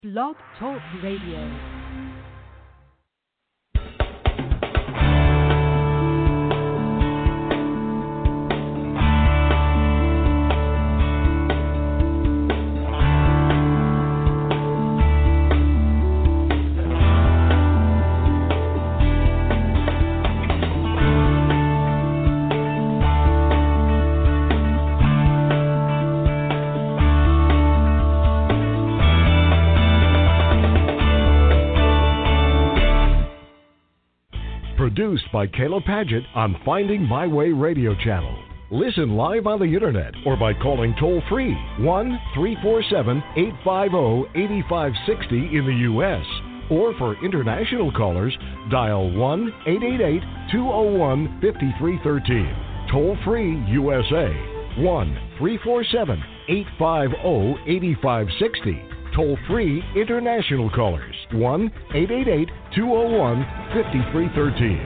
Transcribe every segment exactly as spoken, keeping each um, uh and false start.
Blog Talk Radio. Produced by Kayla Paget on Finding My Way Radio Channel. Listen live on the internet or by calling toll-free one three four seven, eight five zero, eight five six zero in the U S Or for international callers, dial one eight eight eight, two zero one, five three one three. Toll-free U S A, one three four seven, eight five zero, eight five six zero. Toll-free international callers, one eight eight eight, two zero one, five three one three.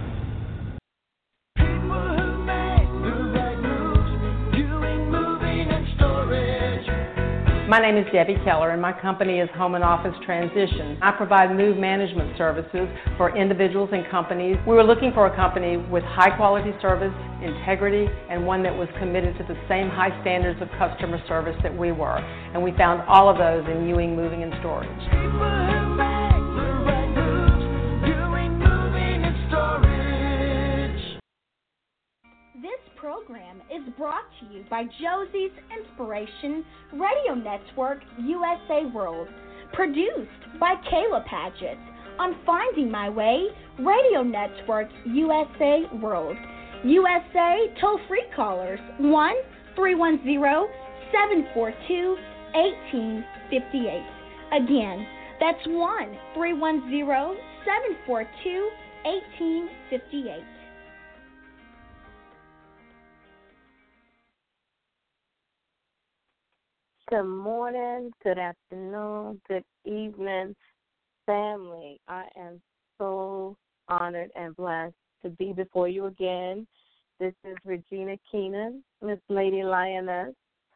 My name is Debbie Keller, and my company is Home and Office Transition. I provide move management services for individuals and companies. We were looking for a company with high-quality service, integrity, and one that was committed to the same high standards of customer service that we were. And we found all of those in Ewing Moving and Storage. This program is brought to you by Josie's Inspiration Radio Network U S A World, produced by Kayla Paget on Finding My Way Radio Network U S A World. U S A toll-free callers one three one zero, seven four two, one eight five eight. Again, that's one three one zero, seven four two, one eight five eight. Good morning, good afternoon, good evening, family. I am so honored and blessed to be before you again. This is Regina Keenan, Miss Lady Lioness,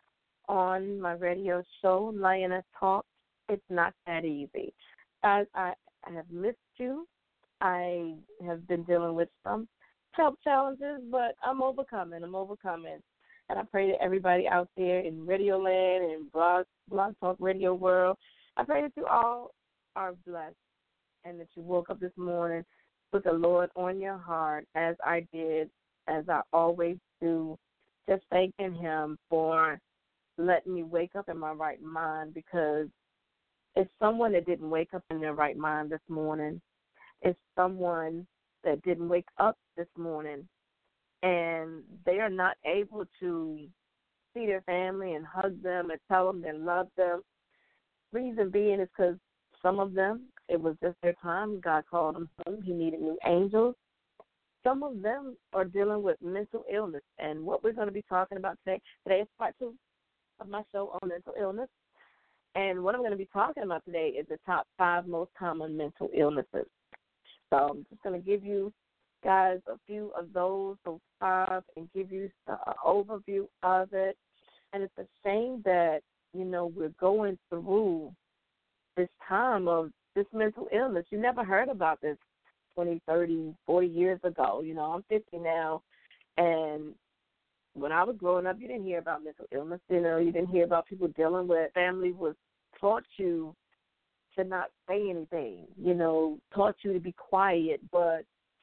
on my radio show, Lioness Talk. It's not that easy. I, I, I have missed you. I have been dealing with some health challenges, but I'm overcoming. I'm overcoming. And I pray that everybody out there in Radio Land and Blog, Blog Talk Radio World, I pray that you all are blessed and that you woke up this morning with the Lord on your heart, as I did, as I always do, just thanking Him for letting me wake up in my right mind, because it's someone that didn't wake up in their right mind this morning. It's someone that didn't wake up this morning, and they are not able to see their family and hug them and tell them they love them. Reason being is because some of them, it was just their time. God called them home. He needed new angels. Some of them are dealing with mental illness, and what we're going to be talking about today, today is part two of my show on mental illness. And what I'm going to be talking about today is the top five most common mental illnesses. So I'm just going to give you guys a few of those, those five, and give you an overview of it. And it's a shame that, you know, we're going through this time of this mental illness. You never heard about this twenty, thirty, forty years ago. You know, I'm fifty now, and when I was growing up, you didn't hear about mental illness. You know, you didn't hear about people dealing with. Family was taught you to not say anything, you know, taught you to be quiet, but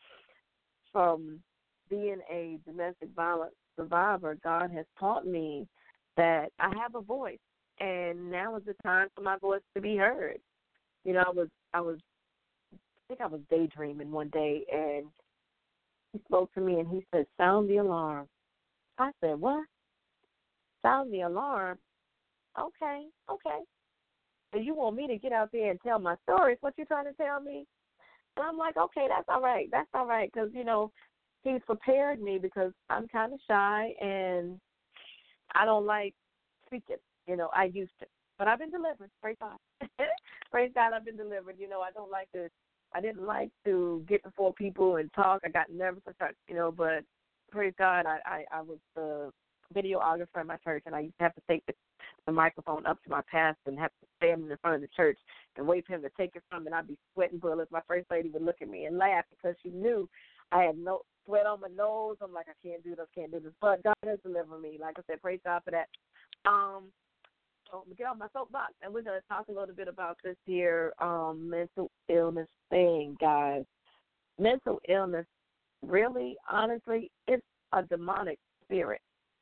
from being a domestic violence survivor, God has taught me that I have a voice, and now is the time for my voice to be heard. You know, I was, I was, I think I was daydreaming one day, and He spoke to me, and He said, "Sound the alarm." I said, "What? Sound the alarm? Okay, okay. So you want me to get out there and tell my stories? What you trying to tell me?" And I'm like, okay, that's all right. That's all right, because, you know, He's prepared me, because I'm kind of shy and I don't like speaking. You know, I used to. But I've been delivered. Praise God. Praise God, I've been delivered. You know, I don't like to, I didn't like to get before people and talk. I got nervous, I started, you know, but praise God, I, I, I was the videographer in my church, and I used to have to take the the microphone up to my pastor and have to stand in front of the church and wait for him to take it from me, and I'd be sweating bullets. My first lady would look at me and laugh because she knew I had no sweat on my nose. I'm like, I can't do this, can't do this. But God has delivered me. Like I said, praise God for that. Um, so I'm going to get on my soapbox, and we're going to talk a little bit about this here um, mental illness thing, guys. Mental illness, really, honestly, it's a demonic spirit.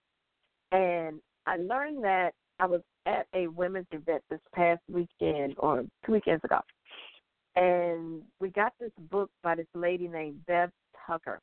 And I learned that I was at a women's event this past weekend, or two weekends ago, and we got this book by this lady named Bev Tucker.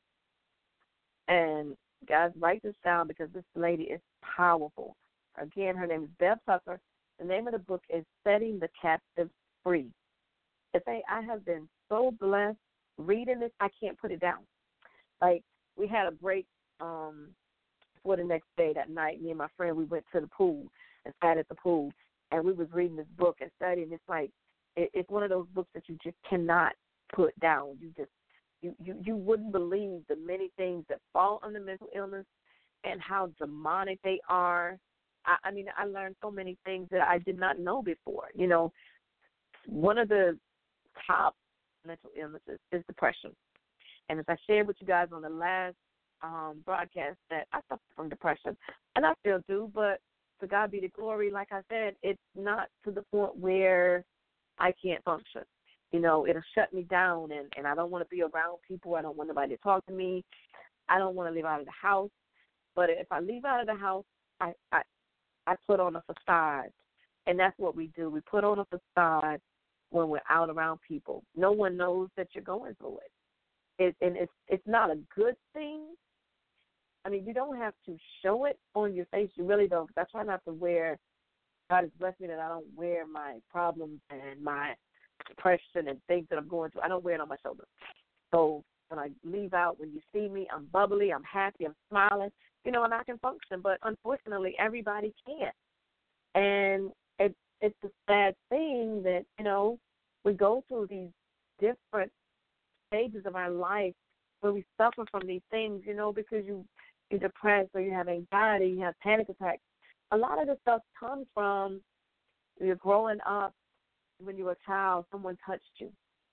And guys, write this down because this lady is powerful. Again, her name is Bev Tucker. The name of the book is Setting the Captives Free. If I, I have been so blessed reading this, I can't put it down. Like, we had a break um, for the next day that night. Me and my friend, we went to the pool and sat at the pool, and we was reading this book and studying. It's like, it, it's one of those books that you just cannot put down. You just, you, you, you wouldn't believe the many things that fall under mental illness and how demonic they are. I, I mean, I learned so many things that I did not know before. You know, one of the top mental illnesses is depression. And as I shared with you guys on the last um, broadcast, that I suffer from depression, and I still do, but to God be the glory. Like I said, it's not to the point where I can't function. You know, it'll shut me down, and, and I don't want to be around people. I don't want nobody to talk to me. I don't want to leave out of the house. But if I leave out of the house, I, I, I put on a facade, and that's what we do. We put on a facade when we're out around people. No one knows that you're going through it. it and it's it's not a good thing. I mean, you don't have to show it on your face. You really don't. Because I try not to wear, God has blessed me that I don't wear my problems and my depression and things that I'm going through. I don't wear it on my shoulders. So when I leave out, when you see me, I'm bubbly, I'm happy, I'm smiling, you know, and I can function. But unfortunately, everybody can't. And it, it's a sad thing that, you know, we go through these different stages of our life where we suffer from these things, you know, because you, you're depressed or you have anxiety, you have panic attacks. A lot of this stuff comes from you're growing up. When you were a child, someone touched you.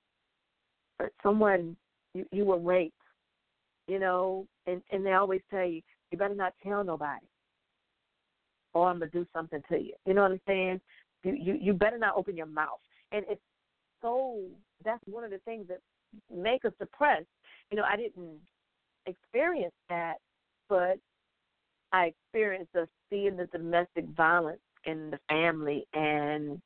Or someone, you, you were raped, you know, and, and they always tell you, you better not tell nobody or I'm going to do something to you. You know what I'm saying? You, you, you better not open your mouth. And it's so, that's one of the things that make us depressed. You know, I didn't experience that, but I experienced the seeing the domestic violence in the family, and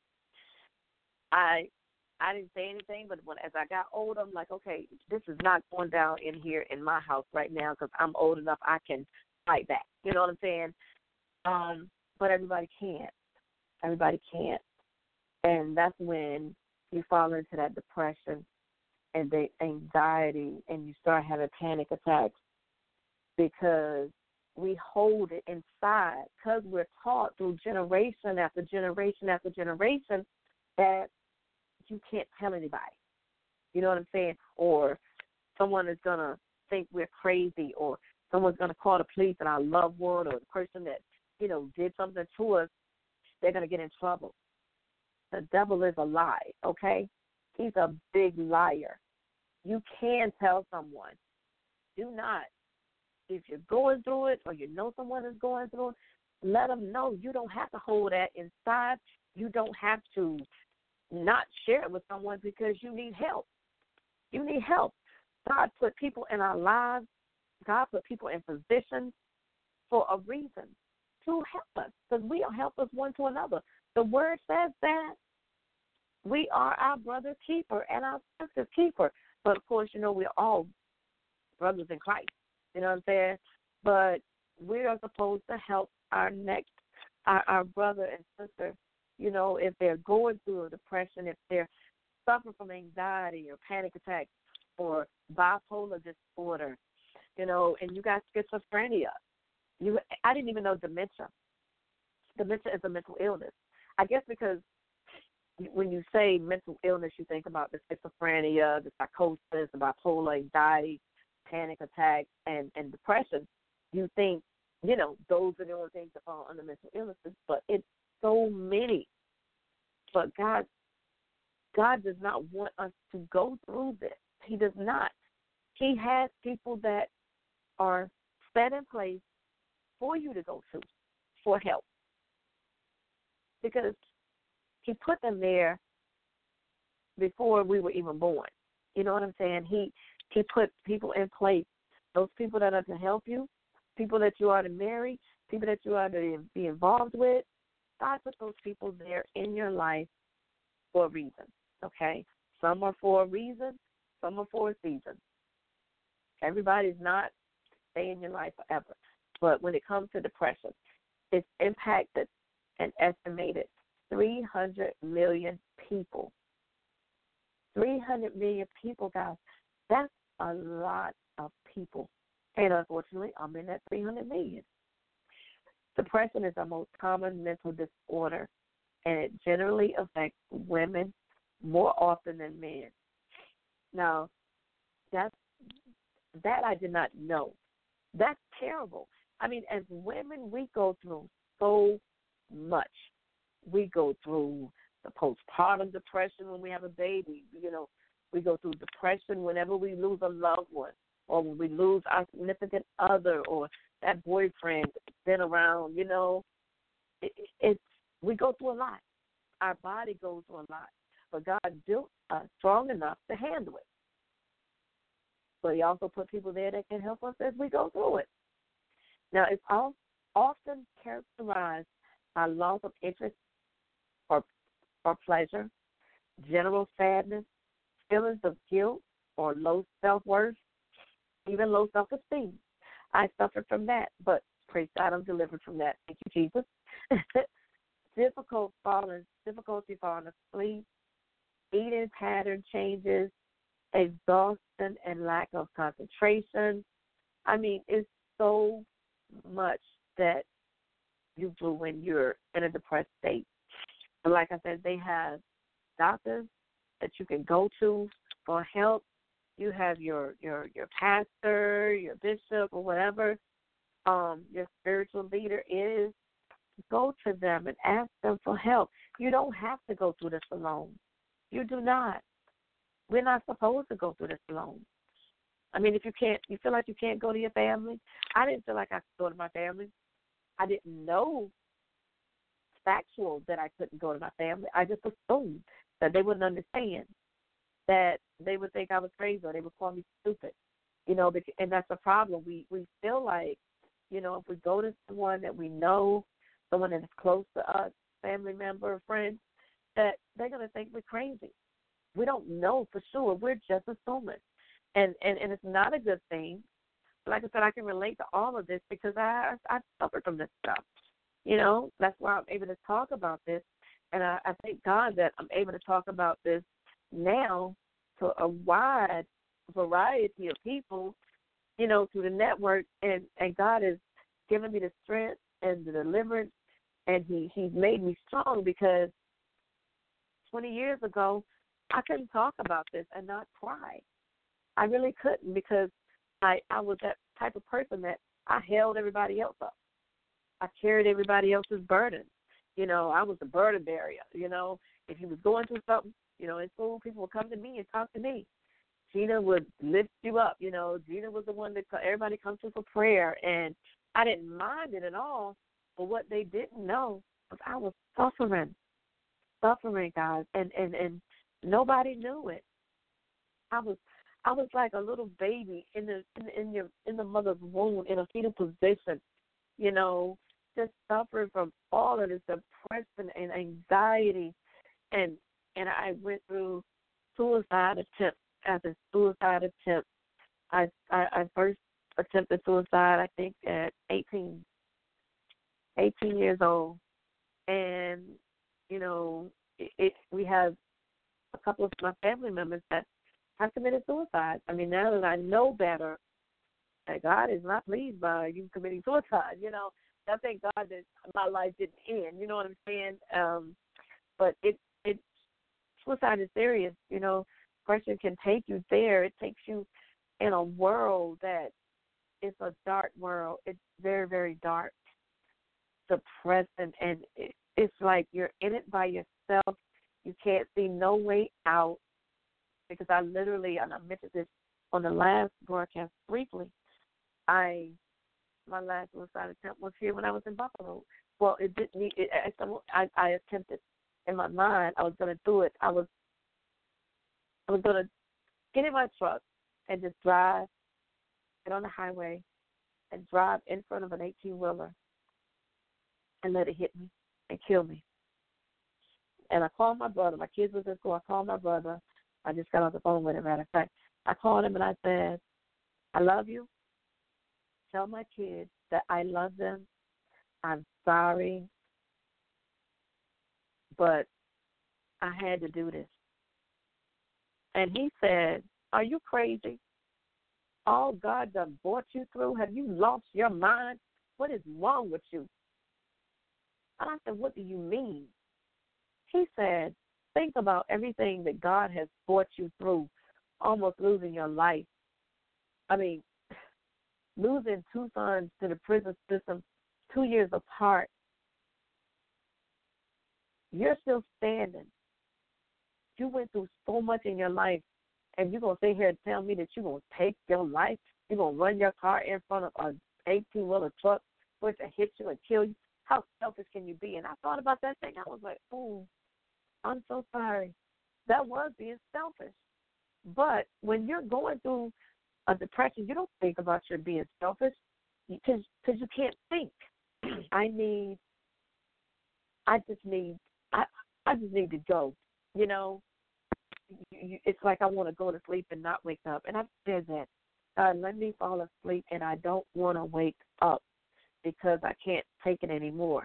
I I didn't say anything, but when as I got older, I'm like, okay, this is not going down in here in my house right now because I'm old enough I can fight back. You know what I'm saying? Um, but everybody can't. Everybody can't. And that's when you fall into that depression and the anxiety, and you start having panic attacks because we hold it inside because we're taught through generation after generation after generation that you can't tell anybody. You know what I'm saying? Or someone is going to think we're crazy, or someone's going to call the police on our loved one or the person that, you know, did something to us. They're going to get in trouble. The devil is a lie, okay? He's a big liar. You can tell someone. Do not. If you're going through it or you know someone is going through it, let them know. You don't have to hold that inside. You don't have to not share it with someone because you need help. You need help. God put people in our lives. God put people in positions for a reason, to help us, because we are helpers one to another. The word says that we are our brother's keeper and our sister's keeper. But, of course, you know, we're all brothers in Christ. You know what I'm saying? But we are supposed to help our next, our, our brother and sister, you know, if they're going through a depression, if they're suffering from anxiety or panic attacks or bipolar disorder, you know, and you got schizophrenia. You, I didn't even know dementia. Dementia is a mental illness. I guess because when you say mental illness, you think about the schizophrenia, the psychosis, the bipolar, anxiety, panic attacks, and, and depression. You think, you know, those are the only things that fall under mental illnesses, but it's so many. But God, God does not want us to go through this. He does not. He has people that are set in place for you to go to for help. Because he put them there before we were even born. You know what I'm saying? He he put people in place. Those people that are to help you, people that you are to marry, people that you are to be involved with. God put those people there in your life for a reason, okay? Some are for a reason, some are for a season. Everybody's not staying in your life forever. But when it comes to depression, it's impacted an estimated three hundred million people. three hundred million people, guys. That's a lot of people. And unfortunately, I'm in that three hundred million. Depression is the most common mental disorder, and it generally affects women more often than men. Now, that's, that I did not know. That's terrible. I mean, as women, we go through so much. We go through the postpartum depression when we have a baby. You know, we go through depression whenever we lose a loved one, or when we lose our significant other, or that boyfriend that's been around. You know, it, it's we go through a lot. Our body goes through a lot, but God built us strong enough to handle it. But He also put people there that can help us as we go through it. Now, it's all, often characterized by loss of interest or, or pleasure, general sadness, feelings of guilt or low self-worth, even low self-esteem. I suffered from that, but praise God, I'm delivered from that. Thank you, Jesus. Difficult falling, difficulty falling asleep, eating pattern changes, exhaustion and lack of concentration. I mean, it's so much that you do when you're in a depressed state. But like I said, they have doctors that you can go to for help. You have your your, your pastor, your bishop, or whatever um, your spiritual leader is. Go to them and ask them for help. You don't have to go through this alone. You do not. We're not supposed to go through this alone. I mean, if you can't, you feel like you can't go to your family. I didn't feel like I could go to my family. I didn't know factual that I couldn't go to my family. I just assumed that they wouldn't understand, that they would think I was crazy or they would call me stupid. You know, and that's the problem. We we feel like, you know, if we go to someone that we know, someone that is close to us, family member, friend, that they're going to think we're crazy. We don't know for sure. We're just assuming. And, and, and it's not a good thing. Like I said, I can relate to all of this because I I suffered from this stuff. You know, that's why I'm able to talk about this. And I, I thank God that I'm able to talk about this now to a wide variety of people, you know, through the network. And, and God has given me the strength and the deliverance, and he, He's made me strong because twenty years ago, I couldn't talk about this and not cry. I really couldn't because I, I was that type of person that I held everybody else up. I carried everybody else's burden. You know, I was the burden bearer. You know, if you was going through something, you know, in school, people would come to me and talk to me. Gina would lift you up. You know, Gina was the one that everybody comes to for prayer, and I didn't mind it at all. But what they didn't know was I was suffering, suffering, guys, and and and nobody knew it. I was. I was like a little baby in the in, in your in the mother's womb in a fetal position, you know, just suffering from all of this depression and anxiety, and and I went through suicide attempts after suicide attempts. I I, I first attempted suicide, I think, at eighteen, eighteen years old, and you know, it, it we have a couple of my family members that I committed suicide. I mean, now that I know better, that God is not pleased by you committing suicide, you know. I thank God that my life didn't end, you know what I'm saying? Um, but it, it, suicide is serious, you know. Depression can take you there. It takes you in a world that is a dark world. It's very, very dark, depressing, and it, it's like you're in it by yourself. You can't see no way out because I literally, and I mentioned this on the last broadcast briefly, I, my last suicide attempt was here when I was in Buffalo. Well, it didn't need, it, I, I attempted in my mind, I was going to do it. I was, I was going to get in my truck and just drive, get on the highway, and drive in front of an eighteen-wheeler and let it hit me and kill me. And I called my brother. My kids was at school. I called my brother. I just got off the phone with him, matter of fact. I called him and I said, I love you. Tell my kids that I love them. I'm sorry, but I had to do this. And he said, are you crazy? All God done brought you through? Have you lost your mind? What is wrong with you? And I said, what do you mean? He said, think about everything that God has brought you through, almost losing your life. I mean, losing two sons to the prison system two years apart. You're still standing. You went through so much in your life, and you're going to sit here and tell me that you're going to take your life? You're going to run your car in front of an eighteen-wheeler truck for it to hit you and kill you? How selfish can you be? And I thought about that thing. I was like, oh, I'm so sorry. That was being selfish. But when you're going through a depression, you don't think about your being selfish because you can't think. I need, I just need, I, I just need to go. You know, you, you, it's like I want to go to sleep and not wake up. And I've said that. God, let me fall asleep and I don't want to wake up because I can't take it anymore.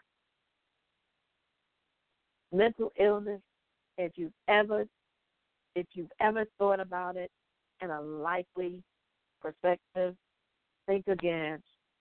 Mental illness, if you've ever, if you've ever thought about it in a likely perspective, think again.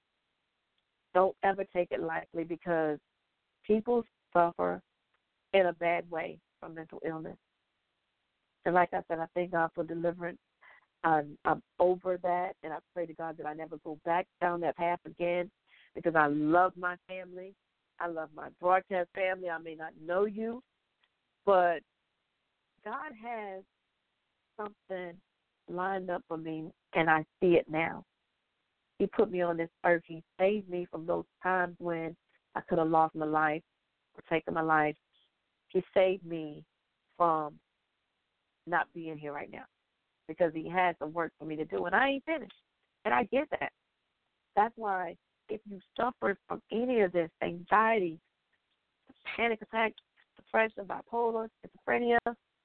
Don't ever take it lightly because people suffer in a bad way from mental illness. And like I said, I thank God for deliverance. I'm, I'm over that, and I pray to God that I never go back down that path again because I love my family. I love my broadcast family. I may not know you, but God has something lined up for me, and I see it now. He put me on this earth. He saved me from those times when I could have lost my life or taken my life. He saved me from not being here right now because he has some work for me to do, and I ain't finished. And I get that. That's why if you suffer from any of this, anxiety, panic attack, depression, bipolar, schizophrenia,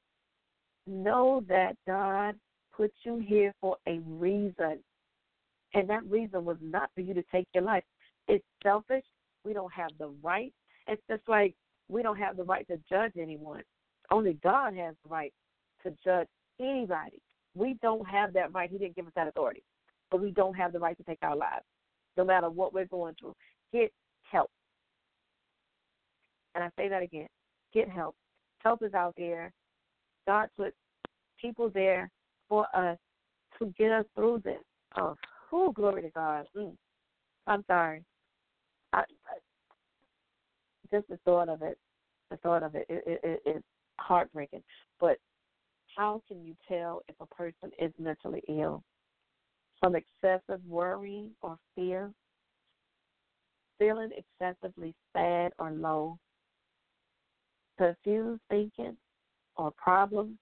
know that God put you here for a reason. And that reason was not for you to take your life. It's selfish. We don't have the right. It's just like we don't have the right to judge anyone. Only God has the right to judge anybody. We don't have that right. He didn't give us that authority. But we don't have the right to take our lives, no matter what we're going through. Get help. And I say that again. Get help. Help is out there. God put people there for us to get us through this. Oh, whew, glory to God. Mm. I'm sorry. I, I, just the thought of it, the thought of it, it, it, it is heartbreaking. But how can you tell if a person is mentally ill? From excessive worry or fear, feeling excessively sad or low, confused thinking or problems,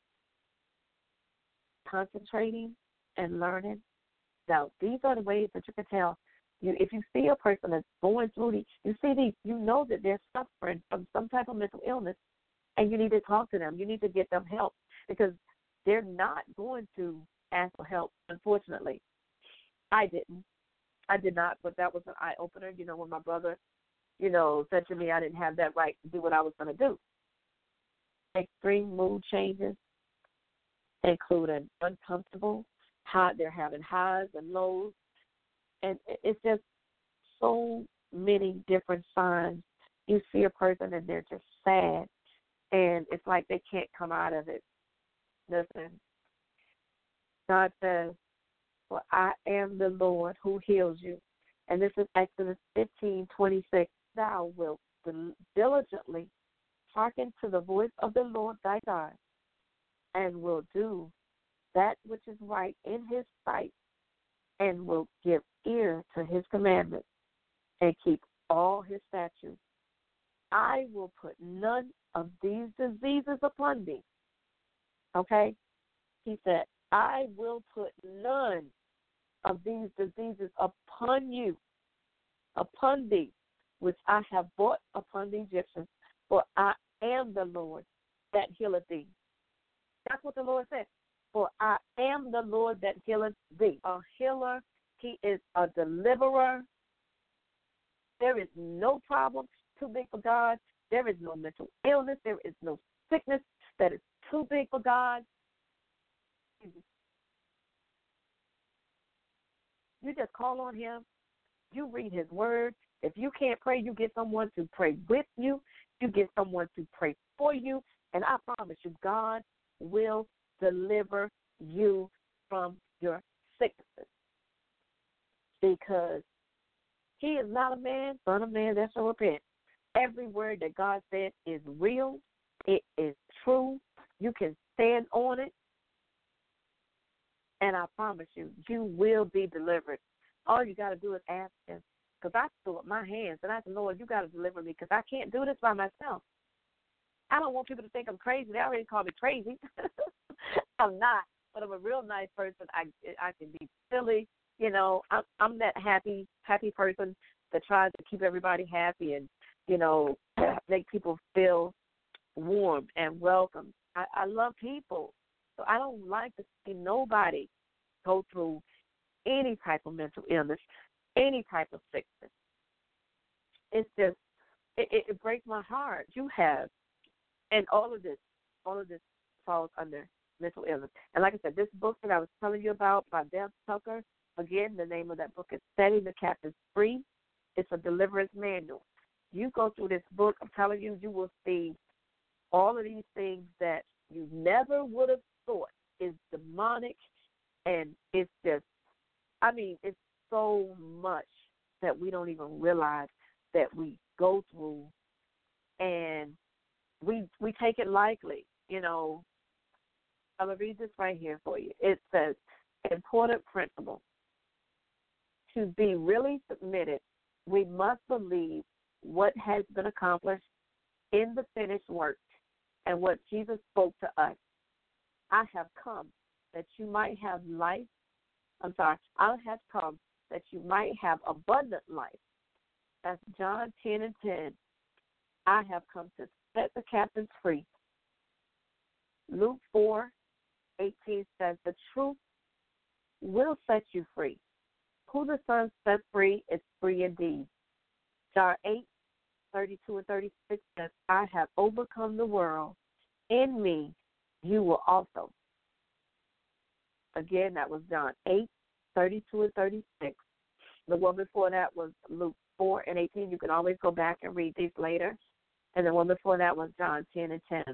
concentrating and learning. Now, these are the ways that you can tell. You, if you see a person that's going through these, you see these, you know that they're suffering from some type of mental illness, and you need to talk to them. You need to get them help because they're not going to ask for help, unfortunately. I didn't. I did not, but that was an eye-opener, you know, when my brother, you know, said to me I didn't have that right to do what I was going to do. Extreme mood changes, including uncomfortable, high, they're having highs and lows, and it's just so many different signs. You see a person and they're just sad, and it's like they can't come out of it. Listen, God says, for I am the Lord who heals you. And this is Exodus fifteen twenty-six. Thou wilt diligently hearken to the voice of the Lord thy God, and will do that which is right in his sight, and will give ear to his commandments, and keep all his statutes, I will put none of these diseases upon thee. Okay? He said, I will put none of these diseases upon you, upon thee, which I have brought upon the Egyptians, for I am the Lord that healeth thee. That's what the Lord said. For I am the Lord that healeth thee. A healer, he is a deliverer. There is no problem too big for God. There is no mental illness. There is no sickness that is too big for God. You just call on him. You read his word. If you can't pray, you get someone to pray with you. You get someone to pray for you. And I promise you, God will deliver you from your sicknesses. Because he is not a man, son of man that shall repent. Every word that God said is real. It is true. You can stand on it. And I promise you, you will be delivered. All you got to do is ask him. Because I threw up my hands, and I said, Lord, you got to deliver me because I can't do this by myself. I don't want people to think I'm crazy. They already call me crazy. I'm not, but I'm a real nice person. I I can be silly. You know, I'm, I'm that happy, happy person that tries to keep everybody happy and, you know, make people feel warm and welcome. I, I love people. So I don't like to see nobody go through any type of mental illness, any type of sickness. It's just, it, it, it breaks my heart. You have, and all of this, all of this falls under mental illness. And like I said, this book that I was telling you about by Deb Tucker, again, the name of that book is Setting the Captives Free. It's a deliverance manual. You go through this book, I'm telling you, you will see all of these things that you never would have thought is demonic, and it's just, I mean, it's so much that we don't even realize that we go through, and we we take it lightly. You know, I'm going to read this right here for you. It says, important principle. To be really submitted, we must believe what has been accomplished in the finished work and what Jesus spoke to us. I have come that you might have life. I'm sorry, I have come that you might have abundant life. That's John ten and ten. I have come to set the captives free. Luke four eighteen says, the truth will set you free. Who the Son set free is free indeed. John eight thirty-two and thirty-six says, I have overcome the world. In me, you will also. Again, that was John eight thirty-two and thirty-six. The one before that was Luke four and eighteen. You can always go back and read these later. And the one before that was John ten and ten.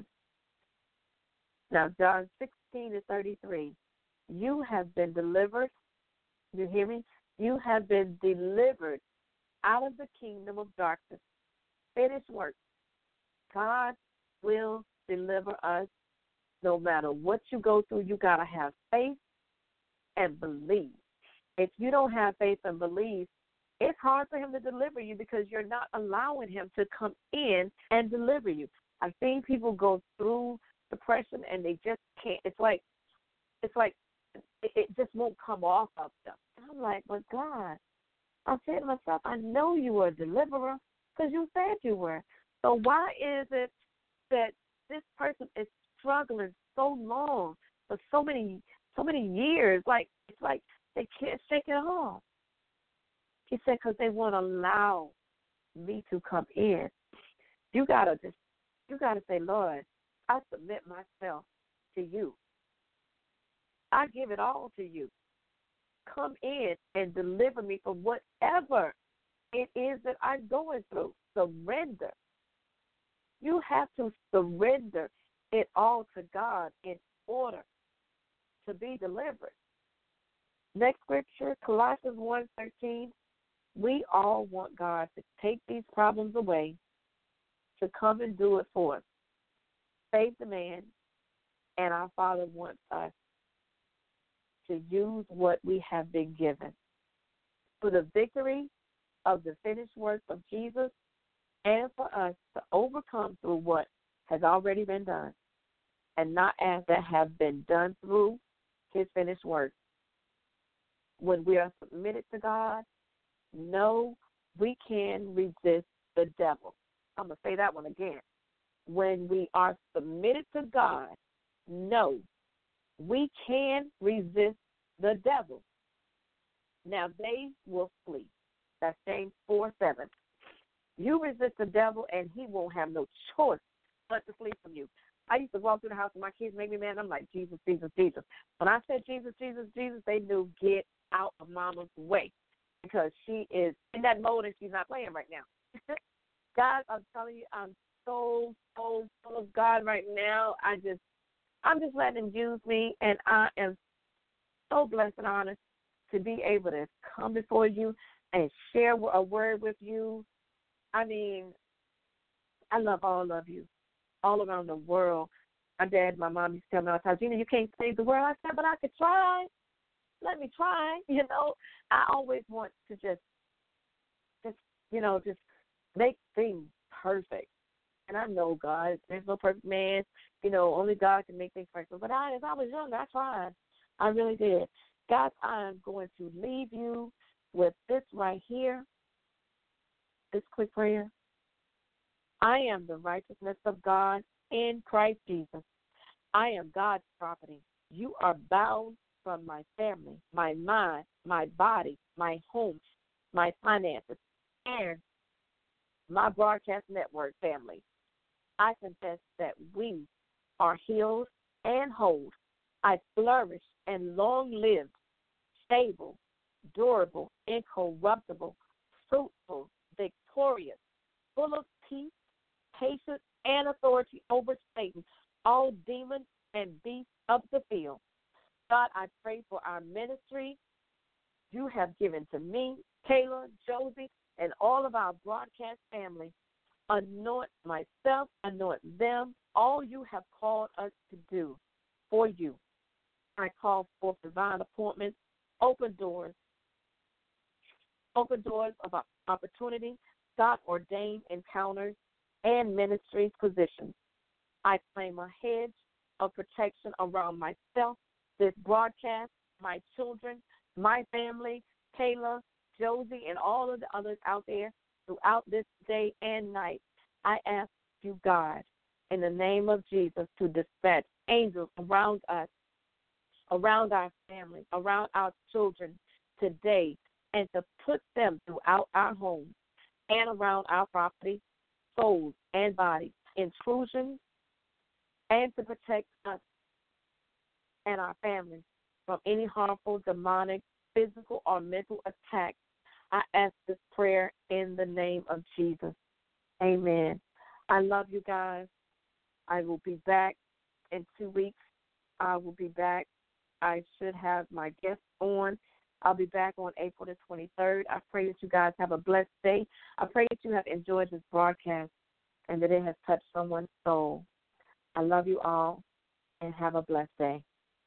Now, John sixteen and thirty-three. You have been delivered. You hear me? You have been delivered out of the kingdom of darkness. Finished work. God will deliver us no matter what you go through. You got to have faith and believe. If you don't have faith and believe, it's hard for him to deliver you because you're not allowing him to come in and deliver you. I've seen people go through depression and they just can't. It's like, it's like it, it just won't come off of them. And I'm like, but God, I'm saying to myself, I know you are a deliverer because you said you were. So why is it that this person is struggling so long for so many, so many years? Like it's like they can't shake it off. He said, because they won't allow me to come in. You gotta just, you gotta say, Lord, I submit myself to you. I give it all to you. Come in and deliver me from whatever it is that I'm going through. Surrender. You have to surrender it all to God in order to be delivered. Next scripture, Colossians one thirteen. We all want God to take these problems away to come and do it for us. Save the man, and our Father wants us to use what we have been given for the victory of the finished work of Jesus and for us to overcome through what has already been done and not as that have been done through his finished work. When we are submitted to God, no, we can resist the devil. I'm going to say that one again. When we are submitted to God, no, we can resist the devil. Now they will flee. That's James four seven. You resist the devil, and he won't have no choice but to flee from you. I used to walk through the house, and my kids make me mad. I'm like, Jesus, Jesus, Jesus. When I said Jesus, Jesus, Jesus, they knew, get out of Mama's way, because she is in that mode and she's not playing right now. God, I'm telling you, I'm so, so full of God right now. I just, I'm just letting him use me, and I am so blessed and honored to be able to come before you and share a word with you. I mean, I love all of you, all around the world. My dad, my mom used to tell me all the time, Gina, you can't save the world. I said, but I could try. Let me try. You know, I always want to just, just, you know, just make things perfect. And I know God, there's no perfect man. You know, only God can make things perfect. But I, as I was younger, I tried. I really did. God, I'm going to leave you with this right here, this quick prayer. I am the righteousness of God in Christ Jesus. I am God's property. You are bound from my family, my mind, my body, my home, my finances, and my broadcast network family. I confess that we are healed and whole. I flourish and long-lived, stable, durable, incorruptible, fruitful, victorious, full of peace, patience, and authority over Satan, all demons and beasts of the field. God, I pray for our ministry you have given to me, Kayla, Josie, and all of our broadcast family. Anoint myself, anoint them, all you have called us to do for you. I call for divine appointments, open doors, open doors of opportunity, God-ordained encounters, and ministry positions. I claim a hedge of protection around myself, this broadcast, my children, my family, Kayla, Josie, and all of the others out there throughout this day and night. I ask you, God, in the name of Jesus, to dispatch angels around us, around our family, around our children today, and to put them throughout our homes and around our property, souls, and bodies, intrusions, and to protect us and our families from any harmful, demonic, physical, or mental attacks. I ask this prayer in the name of Jesus. Amen. I love you guys. I will be back in two weeks. I will be back. I should have my guests on. I'll be back on April the twenty-third. I pray that you guys have a blessed day. I pray that you have enjoyed this broadcast and that it has touched someone's soul. I love you all, and have a blessed day.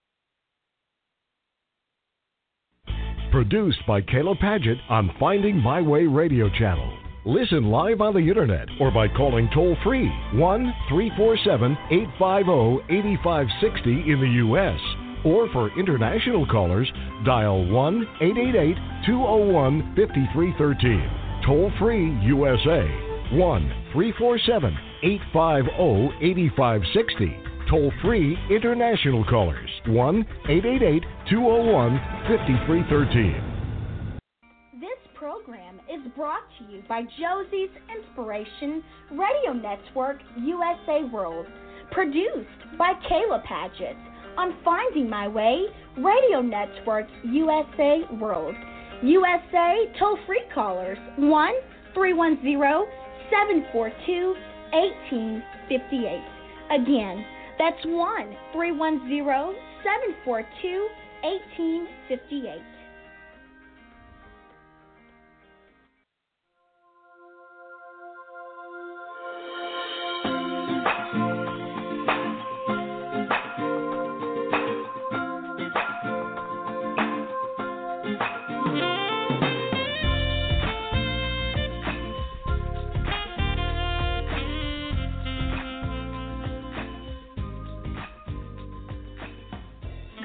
Produced by Kayla Paget on Finding My Way Radio Channel. Listen live on the Internet or by calling toll-free one three four seven, eight five zero, eight five six zero in the U S Or for international callers, dial one eight eight eight, two zero one, five three one three. Toll-free U S A, one three four seven, eight five zero, eight five six zero. Toll-free international callers, one eight eight eight, two zero one, five three one three. This program is brought to you by Josie's Inspiration Radio Network U S A World, produced by Kayla Paget on Finding My Way Radio Network U S A World. U S A toll-free callers, one three one zero, seven four two, one eight five eight. Again, that's one three one zero, seven four two, one eight five eight.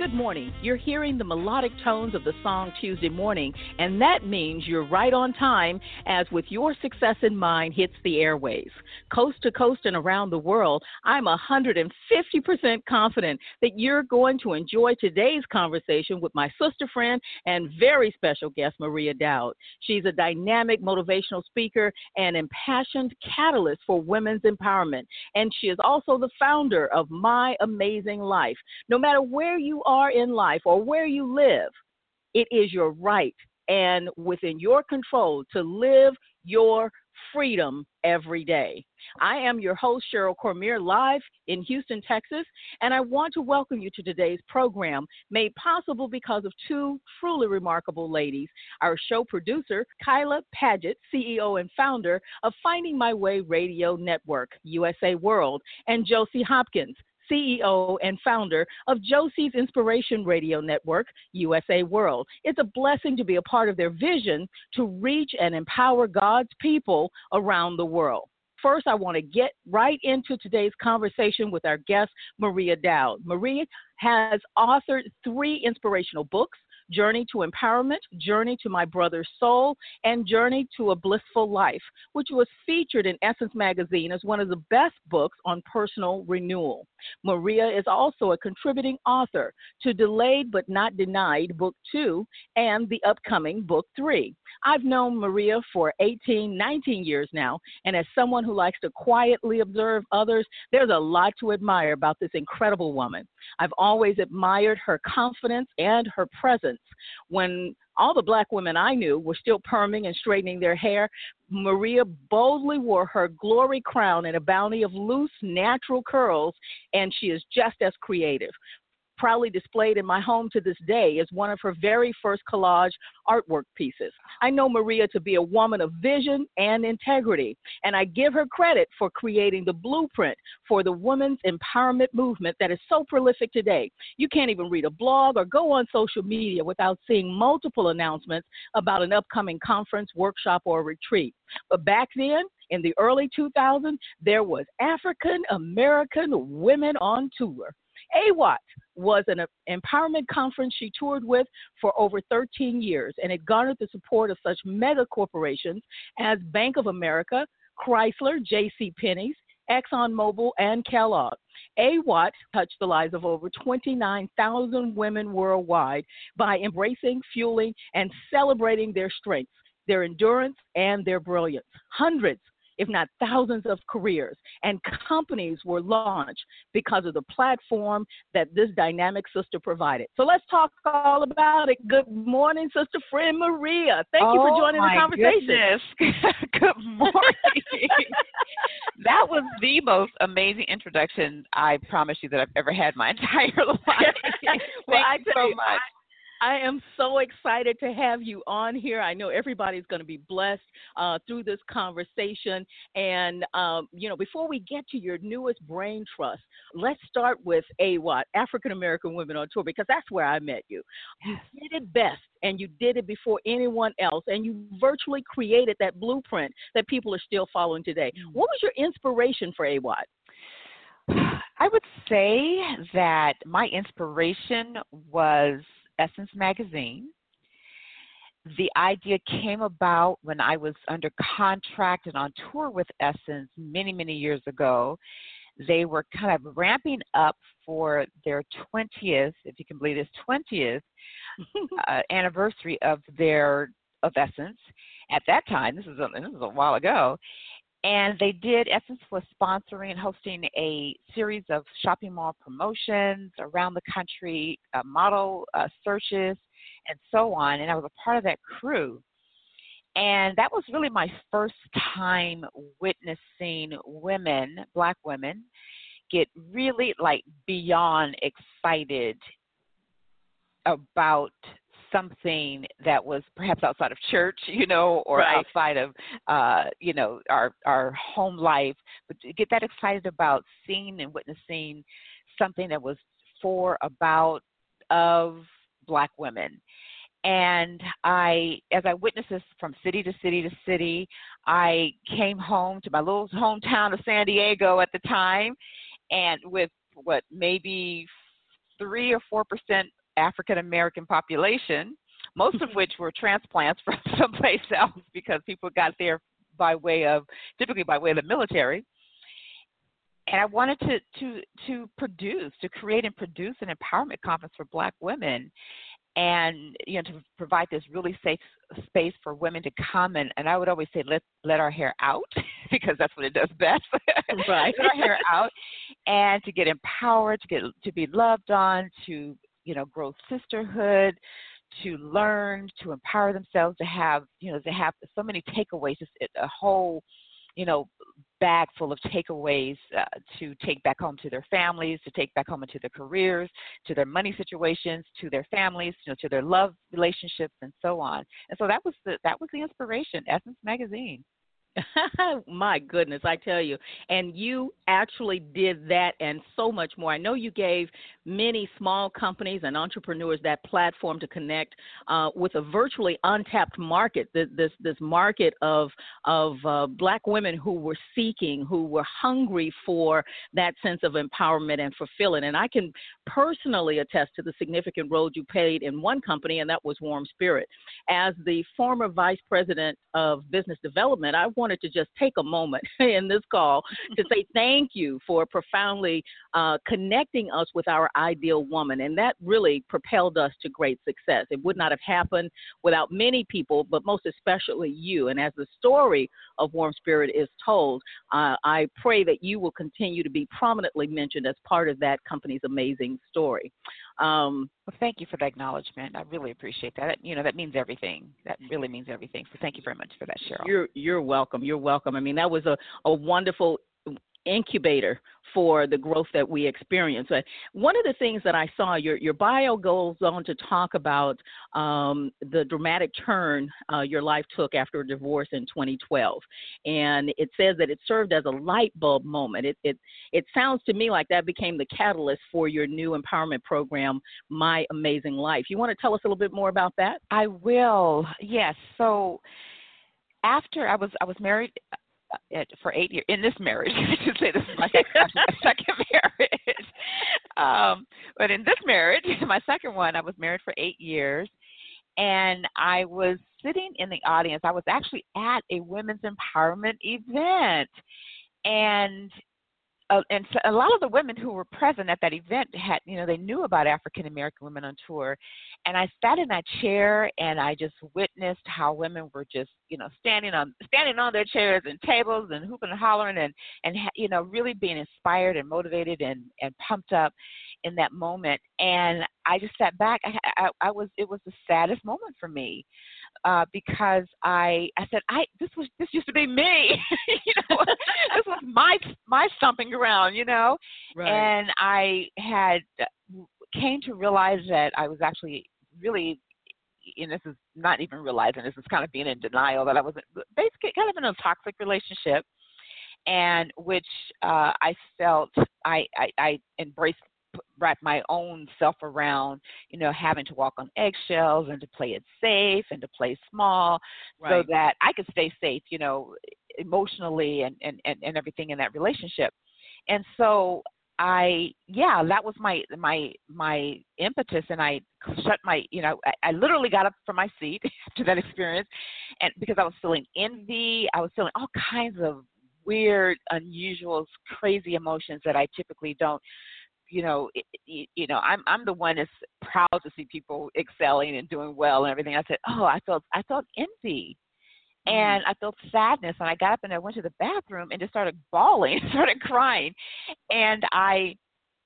Good morning. You're hearing the melodic tones of the song Tuesday Morning, and that means you're right on time as With Your Success in Mind hits the airwaves. Coast to coast and around the world, I'm one hundred fifty percent confident that you're going to enjoy today's conversation with my sister friend and very special guest, Maria Dowd. She's a dynamic motivational speaker and impassioned catalyst for women's empowerment, and she is also the founder of My Amazing Life. No matter where you are in life or where you live, it is your right and within your control to live your freedom every day. I am your host, Cheryl Cormier, live in Houston, Texas, and I want to welcome you to today's program, made possible because of two truly remarkable ladies. Our show producer, Kyla Paget, C E O and founder of Finding My Way Radio Network, U S A World, and Josie Hopkins, C E O and founder of Josie's Inspiration Radio Network, U S A World. It's a blessing to be a part of their vision to reach and empower God's people around the world. First, I want to get right into today's conversation with our guest, Maria Dowd. Maria has authored three inspirational books: Journey to Empowerment, Journey to My Brother's Soul, and Journey to a Blissful Life, which was featured in Essence Magazine as one of the best books on personal renewal. Maria is also a contributing author to Delayed But Not Denied, Book Two, and the upcoming Book Three. I've known Maria for eighteen, nineteen years now, and as someone who likes to quietly observe others, there's a lot to admire about this incredible woman. I've always admired her confidence and her presence. When all the black women I knew were still perming and straightening their hair, Maria boldly wore her glory crown in a bounty of loose, natural curls, and she is just as creative. Proudly displayed in my home to this day is one of her very first collage artwork pieces. I know Maria to be a woman of vision and integrity, and I give her credit for creating the blueprint for the women's empowerment movement that is so prolific today. You can't even read a blog or go on social media without seeing multiple announcements about an upcoming conference, workshop, or retreat. But back then, in the early two thousands, there was African American Women on Tour. A W O T was an empowerment conference she toured with for over thirteen years, and it garnered the support of such mega corporations as Bank of America, Chrysler, J C Penney's, ExxonMobil, and Kellogg. A W O T touched the lives of over twenty-nine thousand women worldwide by embracing, fueling, and celebrating their strengths, their endurance, and their brilliance. Hundreds, if not thousands of careers and companies were launched because of the platform that this dynamic sister provided. So let's talk all about it. Good morning, sister friend Maria. Thank you for joining oh the conversation. Goodness. Good morning. That was the most amazing introduction, I promise you, that I've ever had my entire life. Well, Thank I you tell so you, much. I am so excited to have you on here. I know everybody's going to be blessed uh, through this conversation. And, um, you know, before we get to your newest brain trust, let's start with A W O T, African American Women on Tour, because that's where I met you. You did it best, and you did it before anyone else, and you virtually created that blueprint that people are still following today. What was your inspiration for A W O T? I would say that my inspiration was Essence Magazine. The idea came about when I was under contract and on tour with Essence many, many years ago. They were kind of ramping up for their twentieth, if you can believe this, twentieth uh, anniversary of their of Essence. At that time, this is a, this is a while ago, and they did, Essence was sponsoring and hosting a series of shopping mall promotions around the country, uh, model uh, searches, and so on. And I was a part of that crew. And that was really my first time witnessing women, Black women, get really like beyond excited about something that was perhaps outside of church, you know, or right. outside of, uh, you know, our our home life, but to get that excited about seeing and witnessing something that was for, about, of Black women. And I, as I witnessed this from city to city to city, I came home to my little hometown of San Diego at the time, and with what maybe three or four percent African American population, most of which were transplants from someplace else because people got there by way of, typically by way of the military. And I wanted to, to, to produce, to create and produce an empowerment conference for Black women, and, you know, to provide this really safe space for women to come. And, and I would always say, let, let our hair out, because that's what it does best. Right. Let our hair out, and to get empowered, to get, to be loved on, to, you know, grow sisterhood, to learn, to empower themselves, to have, you know, to have so many takeaways, just a whole, you know, bag full of takeaways uh, to take back home to their families, to take back home into their careers, to their money situations, to their families, you know, to their love relationships, and so on. And so that was the that was the inspiration, Essence Magazine. My goodness, I tell you. And you actually did that and so much more. I know you gave many small companies and entrepreneurs that platform to connect uh, with a virtually untapped market, this this, this market of, of uh, Black women who were seeking, who were hungry for that sense of empowerment and fulfilling. And I can personally attest to the significant role you played in one company, and that was Warm Spirit. As the former vice president of business development, I wanted to just take a moment in this call to say thank you for profoundly uh, connecting us with our ideal woman. And that really propelled us to great success. It would not have happened without many people, but most especially you. And as the story of Warm Spirit is told, uh, I pray that you will continue to be prominently mentioned as part of that company's amazing story. Um, well, thank you for the acknowledgement. I really appreciate that. You know, that means everything. That really means everything. So thank you very much for that, Cheryl. You're you're welcome. You're welcome. I mean, that was a, a wonderful incubator for the growth that we experience. Uh, one of the things that I saw, your your bio goes on to talk about um, the dramatic turn uh, your life took after a divorce in twenty twelve. And it says that it served as a light bulb moment. It, it, it sounds to me like that became the catalyst for your new empowerment program, My Amazing Life. You want to tell us a little bit more about that? I will. Yes. So after I was I was married for eight years, in this marriage, I should say this is my second, my second marriage. Um, but in this marriage, my second one, I was married for eight years, and I was sitting in the audience. I was actually at a women's empowerment event, and Uh, and so a lot of the women who were present at that event had, you know, they knew about African American women on tour. And I sat in that chair and I just witnessed how women were just, you know, standing on standing on their chairs and tables and hooping and hollering and, and you know, really being inspired and motivated and, and pumped up in that moment. And I just sat back. I, I, I was it was the saddest moment for me. Uh, because I, I said, I this was this used to be me, you know, this was my my stomping ground, you know, right. And I had came to realize that I was actually really, and this is not even realizing, this is kind of being in denial, that I was basically kind of in a toxic relationship, and which uh, I felt I, I, I embraced. Wrap my own self around, you know, having to walk on eggshells and to play it safe and to play small, right, so that I could stay safe, you know, emotionally and, and, and, and everything in that relationship. And so I, yeah, that was my, my, my impetus. And I shut my, you know, I, I literally got up from my seat after that experience, and because I was feeling envy, I was feeling all kinds of weird, unusual, crazy emotions that I typically don't. You know, it, you know, I'm I'm the one that's proud to see people excelling and doing well and everything. I said, oh, I felt I felt envy, mm-hmm. and I felt sadness, and I got up and I went to the bathroom and just started bawling, started crying, and I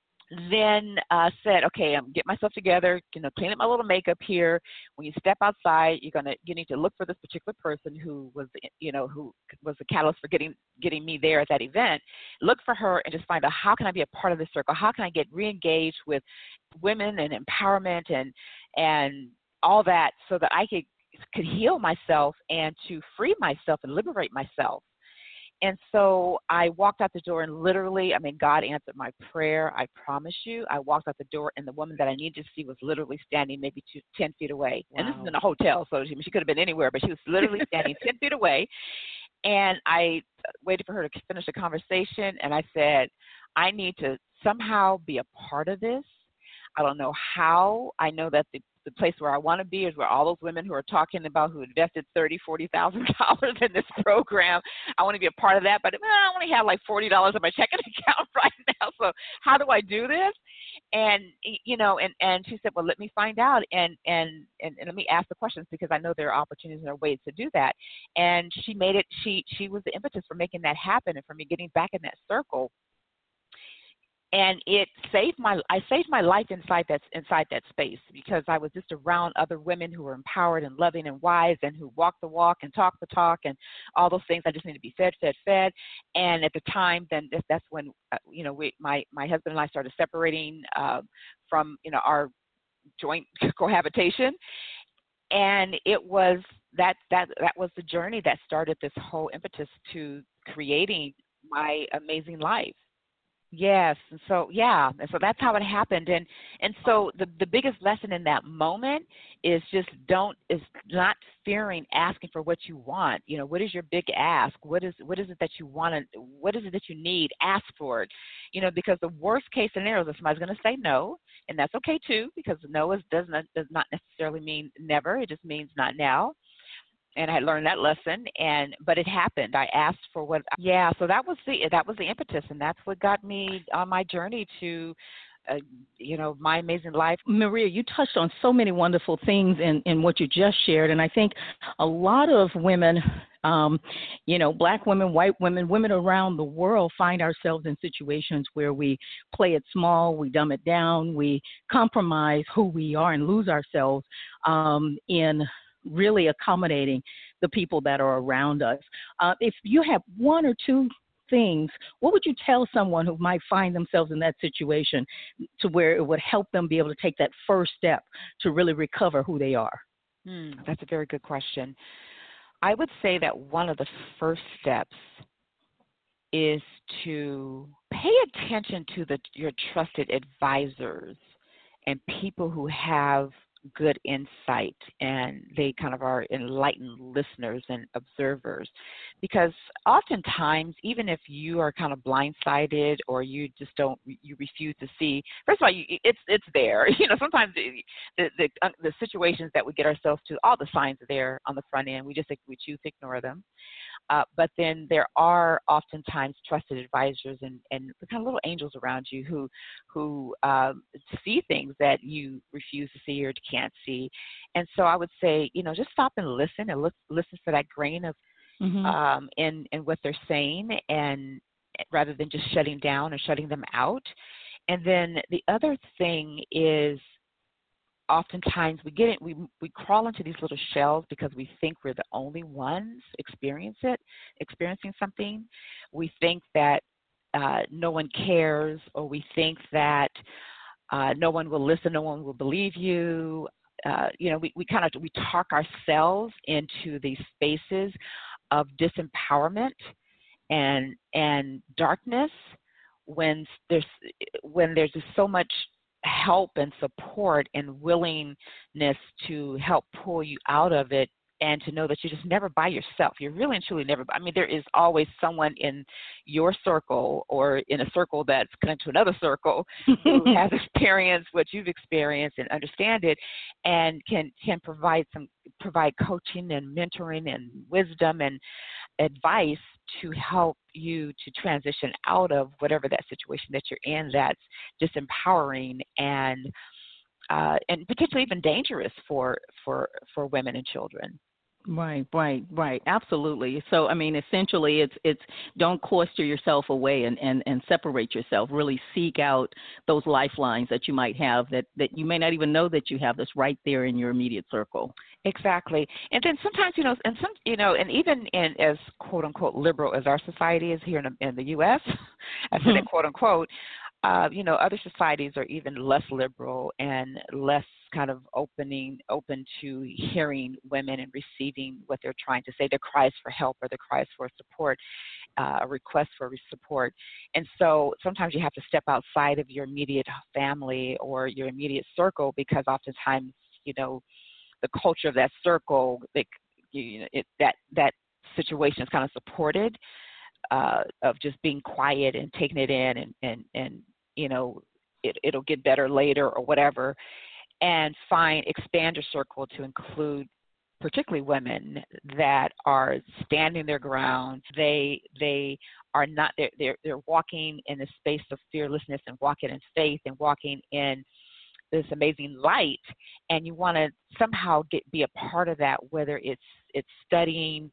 then uh, said, okay, I'm get myself together, you know, clean up my little makeup here. When you step outside, you're gonna you need to look for this particular person who was, you know, who was the catalyst for getting getting me there at that event. Look for her and just find out, how can I be a part of this circle? How can I get re-engaged with women and empowerment and and all that, so that I could could heal myself and to free myself and liberate myself. And so I walked out the door, and literally, I mean, God answered my prayer. I promise you. I walked out the door, and the woman that I needed to see was literally standing maybe two, ten feet away. Wow. And this is in a hotel, so she, she could have been anywhere, but she was literally standing ten feet away. And I waited for her to finish the conversation, and I said, I need to somehow be a part of this. I don't know how. I know that the, the place where I want to be is where all those women who are talking about who invested thirty thousand dollars, forty thousand dollars in this program, I want to be a part of that. But well, I only have like forty dollars in my checking account right now. So how do I do this? And, you know, and, and she said, well, let me find out and, and, and, and let me ask the questions because I know there are opportunities and there are ways to do that. And she made it, she, she was the impetus for making that happen and for me getting back in that circle. And it saved my, I saved my life inside that, inside that space because I was just around other women who were empowered and loving and wise and who walk the walk and talk the talk and all those things. I just need to be fed, fed, fed. And at the time, then that's when, uh, you know, we, my, my husband and I started separating uh, from, you know, our joint cohabitation. And it was that, that, that was the journey that started this whole impetus to creating my amazing life. Yes. And so, yeah. And so that's how it happened. And, and so the, the biggest lesson in that moment is just don't, is not fearing asking for what you want. You know, what is your big ask? What is, what is it that you want to, what is it that you need? Ask for it, you know, because the worst case scenario is somebody's going to say no, and that's okay too, because no is, does not, does not necessarily mean never. It just means not now. And I learned that lesson, and but it happened. I asked for what, yeah. So that was the that was the impetus, and that's what got me on my journey to, uh, you know, my amazing life. Maria, you touched on so many wonderful things in, in what you just shared, and I think a lot of women, um, you know, Black women, white women, women around the world find ourselves in situations where we play it small, we dumb it down, we compromise who we are, and lose ourselves um, in really accommodating the people that are around us. Uh, if you have one or two things, what would you tell someone who might find themselves in that situation to where it would help them be able to take that first step to really recover who they are? Hmm, that's a very good question. I would say that one of the first steps is to pay attention to the, your trusted advisors and people who have good insight, and they kind of are enlightened listeners and observers, because oftentimes, even if you are kind of blindsided or you just don't, you refuse to see, first of all, you, it's it's there. You know, sometimes the the, the uh, the situations that we get ourselves to, all the signs are there on the front end. We just we choose to ignore them. Uh, but then there are oftentimes trusted advisors and, and kind of little angels around you who who um, see things that you refuse to see or can't see. And so I would say, you know, just stop and listen and look, listen for that grain of mm-hmm. um, in, in what they're saying, and rather than just shutting down or shutting them out. And then the other thing is, oftentimes we get it, we we crawl into these little shells because we think we're the only ones experience it, experiencing something. We think that uh, no one cares, or we think that uh, no one will listen, no one will believe you. Uh, you know, we, we kind of we talk ourselves into these spaces of disempowerment and and darkness when there's when there's just so much help and support and willingness to help pull you out of it, and to know that you're just never by yourself. You're really and truly never by. I mean, there is always someone in your circle or in a circle that's connected to another circle who has experienced what you've experienced and understand it, and can can provide some provide coaching and mentoring and wisdom and advice to help you to transition out of whatever that situation that you're in that's disempowering and uh, and potentially even dangerous for for for women and children. Right, right, right. Absolutely. So, I mean, essentially, it's it's don't cloister yourself away and, and, and separate yourself. Really seek out those lifelines that you might have that, that you may not even know that you have, that's right there in your immediate circle. Exactly. And then sometimes, you know, and some, you know, and even in as quote unquote liberal as our society is here in, in the U S, I said quote unquote, uh, you know, other societies are even less liberal and less kind of opening, open to hearing women and receiving what they're trying to say, their cries for help or their cries for support, uh, a request for support. And so sometimes you have to step outside of your immediate family or your immediate circle, because oftentimes, you know, the culture of that circle, it, you know, it, that that situation is kind of supported uh, of just being quiet and taking it in and, and, and you know, it, it'll get better later or whatever, and find, expand your circle to include particularly women that are standing their ground. They they are not, they're, they're, they're walking in a space of fearlessness and walking in faith and walking in this amazing light, and you want to somehow get be a part of that, whether it's it's studying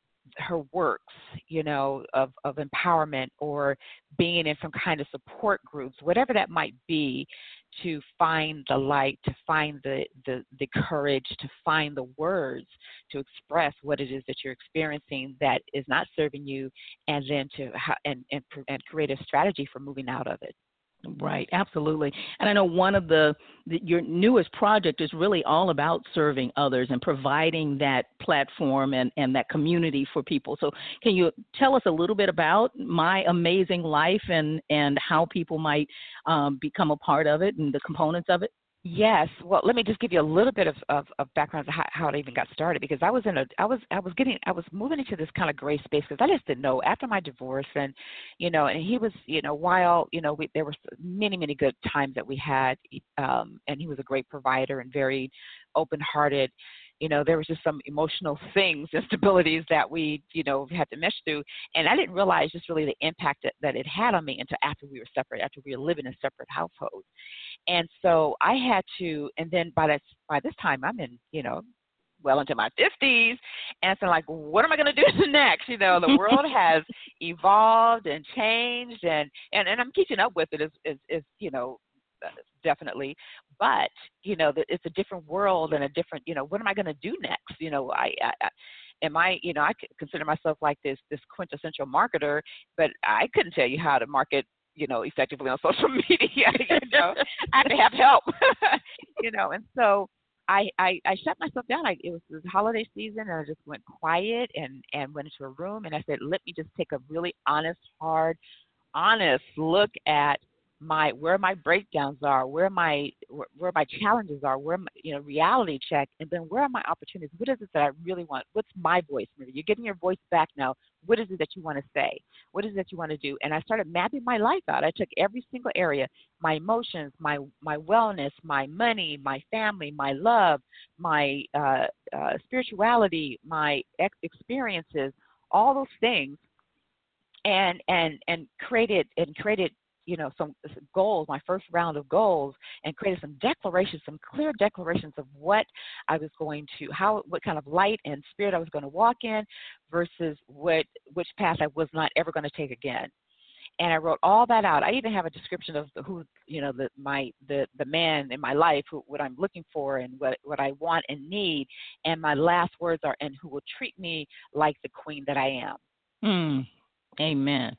her works, you know, of, of empowerment, or being in some kind of support groups, whatever that might be, to find the light, to find the, the, the courage, to find the words to express what it is that you're experiencing that is not serving you, and then to ha- and, and and create a strategy for moving out of it. Right, absolutely. And I know one of the, the, your newest project is really all about serving others and providing that platform and, and that community for people. So can you tell us a little bit about My Amazing Life and, and how people might um, become a part of it and the components of it? Yes. Well, let me just give you a little bit of, of, of background of how, how it even got started, because I was in a, I was, I was getting, I was moving into this kind of gray space, because I just didn't know after my divorce, and, you know, and he was, you know, while, you know, we, there were many, many good times that we had, um, and he was a great provider and very open-hearted. You know, there was just some emotional things, instabilities that we, you know, had to mesh through. And I didn't realize just really the impact that, that it had on me until after we were separate, after we were living in separate households. And so I had to, and then by this, by this time I'm in, you know, well into my fifties. And so like, what am I going to do next? You know, the world has evolved and changed, and, and, and I'm keeping up with it as, as, as you know, definitely, but you know, that it's a different world and a different, you know, what am I going to do next? You know, I, I, I am I, you know, I consider myself like this, this quintessential marketer, but I couldn't tell you how to market, you know, effectively on social media. You know, I had to have help, you know, and so I, I, I shut myself down. I, it was the holiday season, and I just went quiet and, and went into a room, and I said, let me just take a really honest, hard, honest look at my where my breakdowns are, where my where, where my challenges are, where my, you know, reality check, and then where are my opportunities? What is it that I really want? What's my voice? Maybe you're getting your voice back now. What is it that you want to say? What is it that you want to do? And I started mapping my life out. I took every single area: my emotions, my my wellness, my money, my family, my love, my uh, uh, spirituality, my ex- experiences, all those things, and and and created and created. you know, some goals, my first round of goals, and created some declarations, some clear declarations of what I was going to, how, what kind of light and spirit I was going to walk in versus what, which path I was not ever going to take again. And I wrote all that out. I even have a description of the, who, you know, the, my, the, the man in my life, who, what I'm looking for and what, what I want and need. And my last words are, and who will treat me like the queen that I am. Mm. Amen.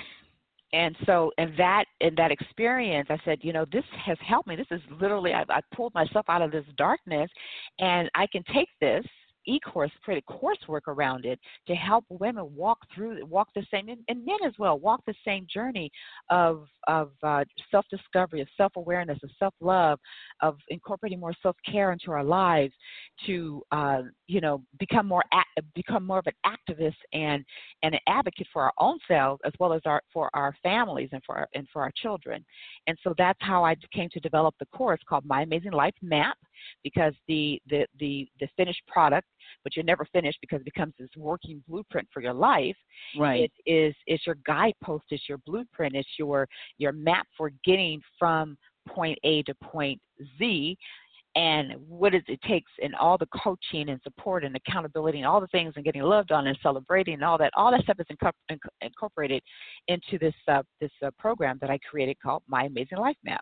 And so, in that in that experience, I said, you know, this has helped me. This is literally, I, I pulled myself out of this darkness, and I can take this e-course, create a coursework around it to help women walk through, walk the same, and, and men as well, walk the same journey of of uh, self-discovery, of self-awareness, of self-love, of incorporating more self-care into our lives, to uh, you know, become more act, become more of an activist and and an advocate for our own selves, as well as our for our families and for our, and for our children. And so that's how I came to develop the course called My Amazing Life Map, because the the the, the finished product, but you're never finished because it becomes this working blueprint for your life. Right. It is it's your guidepost, it's your blueprint, it's your your map for getting from point A to point Z, and what is it takes, and all the coaching and support and accountability and all the things, and getting loved on and celebrating and all that. All that stuff is inco- incorporated into this uh, this uh, program that I created called My Amazing Life Map.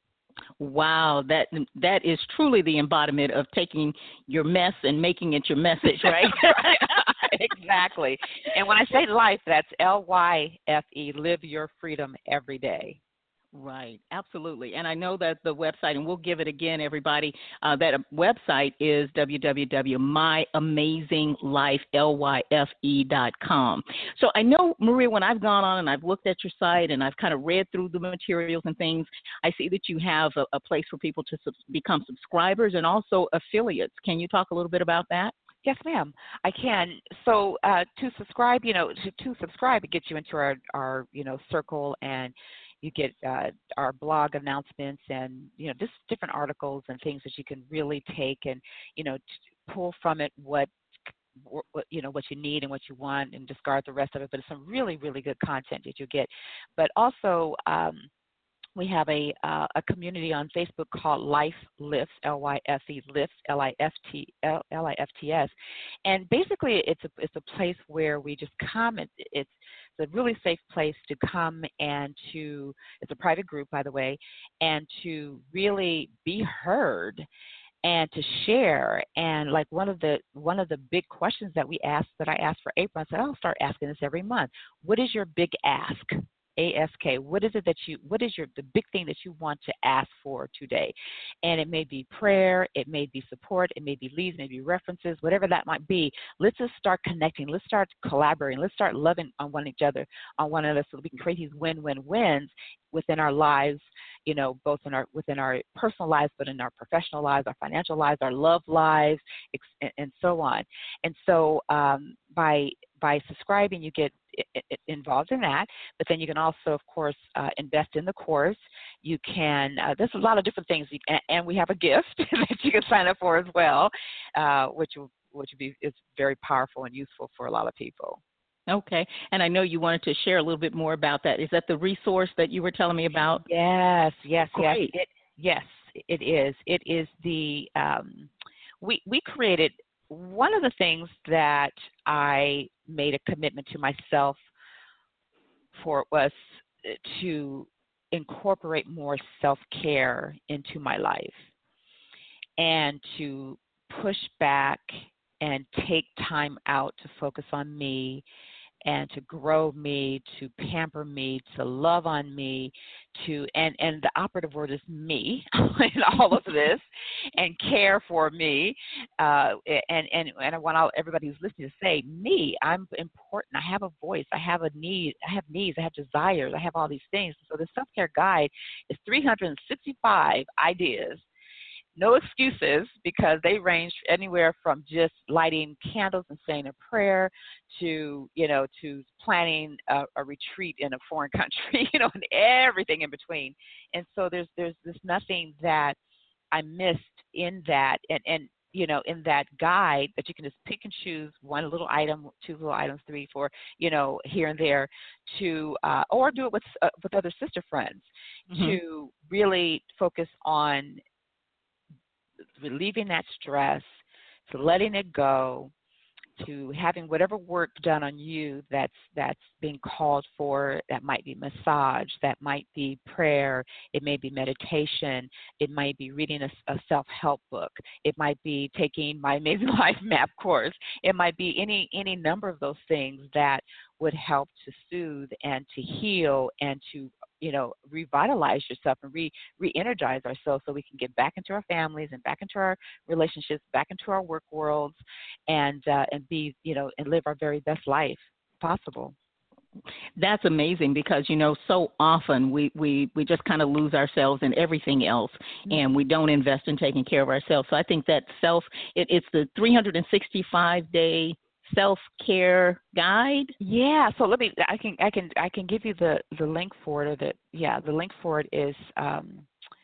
Wow, that that is truly the embodiment of taking your mess and making it your message, right? Exactly. And when I say life, that's L Y F E, live your freedom every day. Right, absolutely. And I know that the website, and we'll give it again, everybody, uh, that website is w w w dot my amazing life dot com. So I know, Maria, when I've gone on and I've looked at your site and I've kind of read through the materials and things, I see that you have a, a place for people to sub- become subscribers and also affiliates. Can you talk a little bit about that? Yes, ma'am, I can. So uh, to subscribe, you know, to, to subscribe, it gets you into our, our, you know, circle, and you get uh, our blog announcements and, you know, just different articles and things that you can really take and, you know, t- pull from it what, what, you know, what you need and what you want and discard the rest of it. But it's some really, really good content that you get. But also, um, we have a uh, a community on Facebook called Life Lifts, L Y F E Lifts, L I F T L I F T S, and basically it's a it's a place where we just come. It's it's a really safe place to come and to. It's a private group, by the way, and to really be heard and to share. And like one of the one of the big questions that we asked that I asked for April, I said I'll start asking this every month. What is your big ask? A S K. What is it that you, what is your, the big thing that you want to ask for today? And it may be prayer, it may be support, it may be leads, maybe references, whatever that might be. Let's just start connecting. Let's start collaborating. Let's start loving on one each other, on one another, so that we can create these win-win-wins within our lives, you know, both in our, within our personal lives, but in our professional lives, our financial lives, our love lives, and, and so on. And so um, by, by subscribing, you get involved in that, but then you can also, of course, uh, invest in the course. You can, uh, there's a lot of different things, you, and, and we have a gift that you can sign up for as well, uh, which will, which will be, is very powerful and useful for a lot of people. Okay, and I know you wanted to share a little bit more about that. Is that the resource that you were telling me about? Yes, yes, Great. yes. It, yes, it is. It is the, um, we, we created, one of the things that I made a commitment to myself for was to incorporate more self-care into my life and to push back and take time out to focus on me and to grow me, to pamper me, to love on me, to and, and the operative word is me in all of this, and care for me. Uh, and, and, and I want all, everybody who's listening to say, me, I'm important. I have a voice. I have a need. I have needs. I have desires. I have all these things. So the self-care guide is three hundred sixty-five ideas. No excuses, because they range anywhere from just lighting candles and saying a prayer to, you know, to planning a, a retreat in a foreign country, you know, and everything in between. And so there's there's there's nothing that I missed in that, and, and you know, in that guide, that you can just pick and choose one little item, two little items, three, four, you know, here and there, to uh, or do it with uh, with other sister friends, mm-hmm. to really focus on relieving that stress, to letting it go, to having whatever work done on you that's that's being called for. That might be massage, that might be prayer, it may be meditation, it might be reading a, a self-help book, it might be taking my Amazing Life Map course, it might be any any number of those things that would help to soothe and to heal and to, you know, revitalize yourself and re re-energize ourselves, so we can get back into our families and back into our relationships, back into our work worlds, and uh, and be, you know, and live our very best life possible. That's amazing, because, you know, so often we, we, we just kind of lose ourselves in everything else, mm-hmm. and we don't invest in taking care of ourselves. So I think that self, it, it's the three hundred sixty-five day self-care guide. Yeah, so let me, I can, I can, I can give you the, the link for it, or the, yeah, the link for it is um,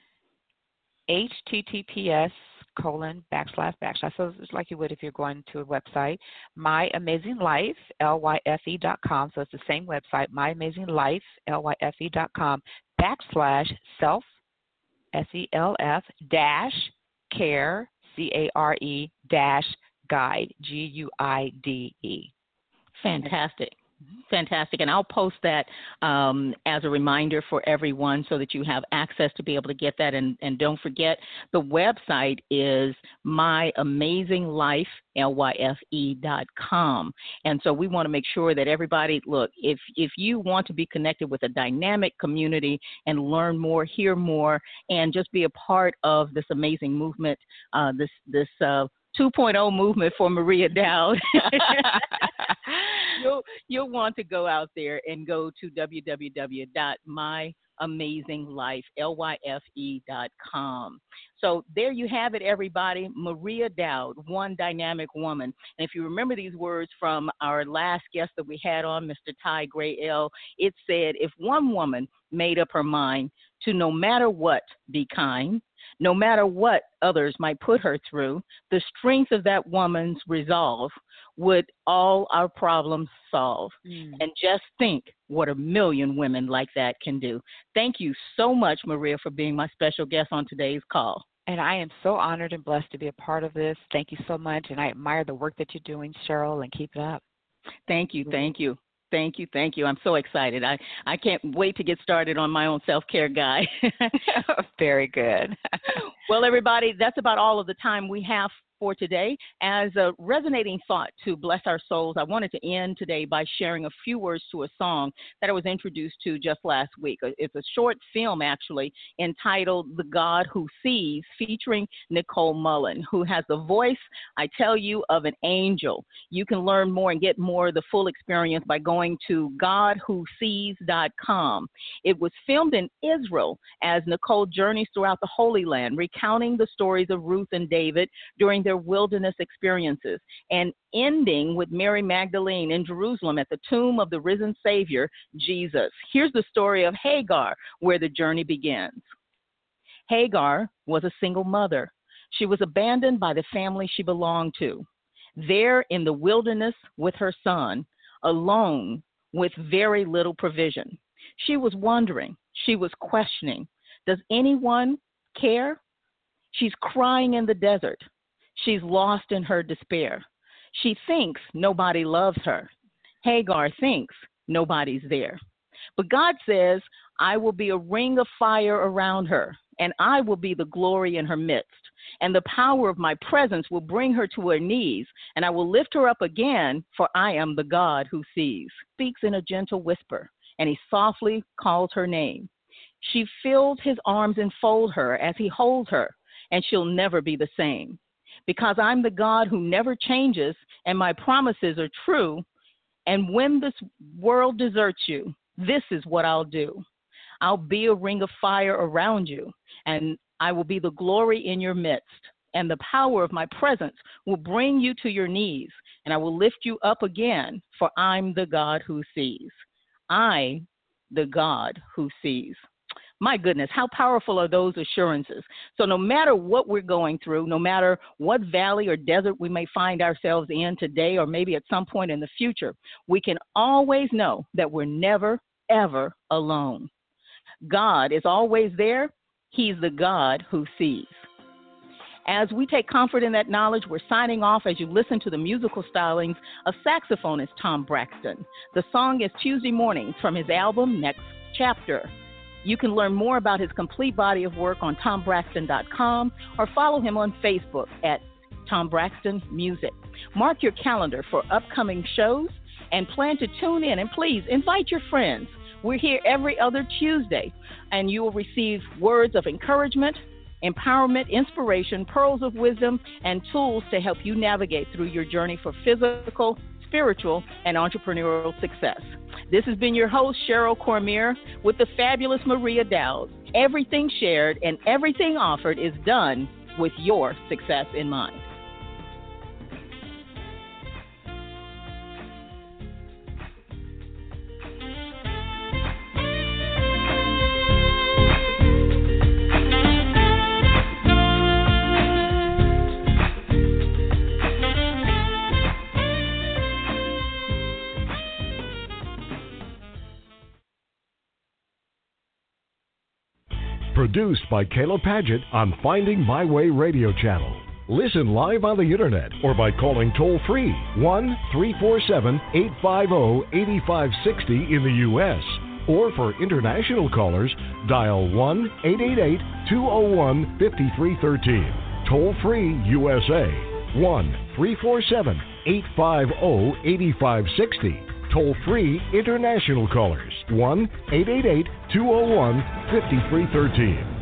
H T T P S colon backslash backslash. So it's like you would if you're going to a website, My Amazing Life, L Y F E dot com. So it's the same website, My Amazing Life, L Y F E dot com, backslash self, S E L F, dash care, C A R E, dash guide, G U I D E. Fantastic. Fantastic. And I'll post that um, as a reminder for everyone, so that you have access to be able to get that. And, and don't forget, the website is My Amazing Life, L Y F E dot com. And so we want to make sure that everybody, look, if, if you want to be connected with a dynamic community and learn more, hear more, and just be a part of this amazing movement, uh, this, this, uh, two point oh movement for Maria Dowd, you'll, you'll want to go out there and go to w w w dot my amazing life, L Y F E dot com. So there you have it, everybody. Maria Dowd, one dynamic woman. And if you remember these words from our last guest that we had on, Mister Ty Gray L, it said, if one woman made up her mind to no matter what be kind, no matter what others might put her through, the strength of that woman's resolve would all our problems solve. Mm. And just think what a million women like that can do. Thank you so much, Maria, for being my special guest on today's call. And I am so honored and blessed to be a part of this. Thank you so much. And I admire the work that you're doing, Cheryl, and keep it up. Thank you. Thank you. Thank you. Thank you. I'm so excited. I, I can't wait to get started on my own self-care guide. Very good. Well, everybody, that's about all of the time we have for today. As a resonating thought to bless our souls, I wanted to end today by sharing a few words to a song that I was introduced to just last week. It's a short film, actually, entitled The God Who Sees, featuring Nicole Mullen, who has the voice, I tell you, of an angel. You can learn more and get more of the full experience by going to god who sees dot com. It was filmed in Israel as Nicole journeys throughout the Holy Land, recounting the stories of Ruth and David during their wilderness experiences, and ending with Mary Magdalene in Jerusalem at the tomb of the risen Savior, Jesus. Here's the story of Hagar, where the journey begins. Hagar was a single mother. She was abandoned by the family she belonged to. There in the wilderness with her son, alone with very little provision. She was wondering, she was questioning, does anyone care? She's crying in the desert. She's lost in her despair. She thinks nobody loves her. Hagar thinks nobody's there. But God says, I will be a ring of fire around her, and I will be the glory in her midst. And the power of my presence will bring her to her knees, and I will lift her up again, for I am the God who sees. Speaks in a gentle whisper, and he softly calls her name. She feels his arms enfold her as he holds her, and she'll never be the same. Because I'm the God who never changes, and my promises are true. And when this world deserts you, this is what I'll do. I'll be a ring of fire around you, and I will be the glory in your midst. And the power of my presence will bring you to your knees, and I will lift you up again, for I'm the God who sees. I, the God who sees. My goodness, how powerful are those assurances? So no matter what we're going through, no matter what valley or desert we may find ourselves in today or maybe at some point in the future, we can always know that we're never, ever alone. God is always there. He's the God who sees. As we take comfort in that knowledge, we're signing off as you listen to the musical stylings of saxophonist Tom Braxton. The song is Tuesday Mornings from his album Next Chapter. You can learn more about his complete body of work on tom braxton dot com or follow him on Facebook at Tom Braxton Music. Mark your calendar for upcoming shows and plan to tune in, and please invite your friends. We're here every other Tuesday, and you will receive words of encouragement, empowerment, inspiration, pearls of wisdom, and tools to help you navigate through your journey for physical, spiritual, and entrepreneurial success. This has been your host, Cheryl Cormier, with the fabulous Maria Dowd. Everything shared and everything offered is done with your success in mind. Produced by Kayla Paget on Finding My Way Radio Channel. Listen live on the internet or by calling toll-free one three four seven, eight five zero, eight five six zero in the U S Or for international callers, dial one eight eight eight, two zero one, five three one three. Toll-free U S A, one three four seven, eight five zero, eight five six zero. Toll-free international callers, one eight eight eight, two zero one, five three one three.